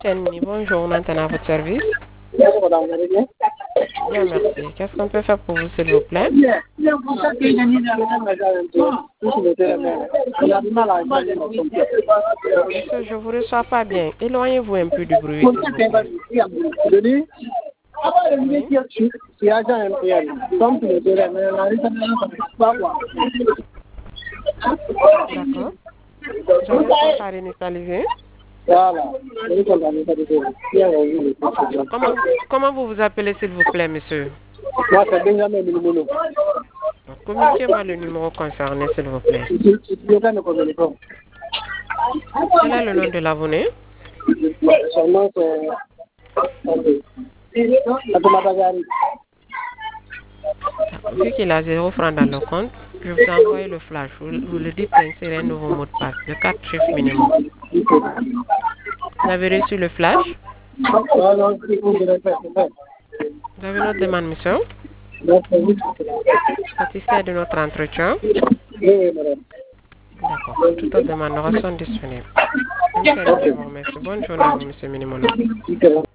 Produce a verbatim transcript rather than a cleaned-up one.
Chenny, bonjour, on entend à votre service. Bonjour madame, vous allez bien? Bien, merci. Qu'est-ce qu'on peut faire pour vous, s'il vous plaît? Monsieur, je ne vous reçois pas bien. Éloignez-vous un peu du bruit, s'il vous plaît. Oui. D'accord. J'avais pas par initialisé. Comment, comment vous vous appelez, s'il vous plaît, monsieur? Moi, c'est Benjamin Milimono. Communiquez-moi le numéro concerné, s'il vous plaît. Quel est le nom de l'abonné? Son nom, c'est Atomatagari. Vu qu'il a zéro franc dans le compte, je vous ai envoyé le flash. Vous, vous le dites d'insérer un nouveau mot de passe de quatre chiffres minimum. Vous avez reçu le flash? Vous avez notre demande, monsieur? Satisfait de notre entretien? D'accord. Toutes les demandes sont disponibles. Une seule vous remercie. Bonne journée à vous, monsieur Minimono.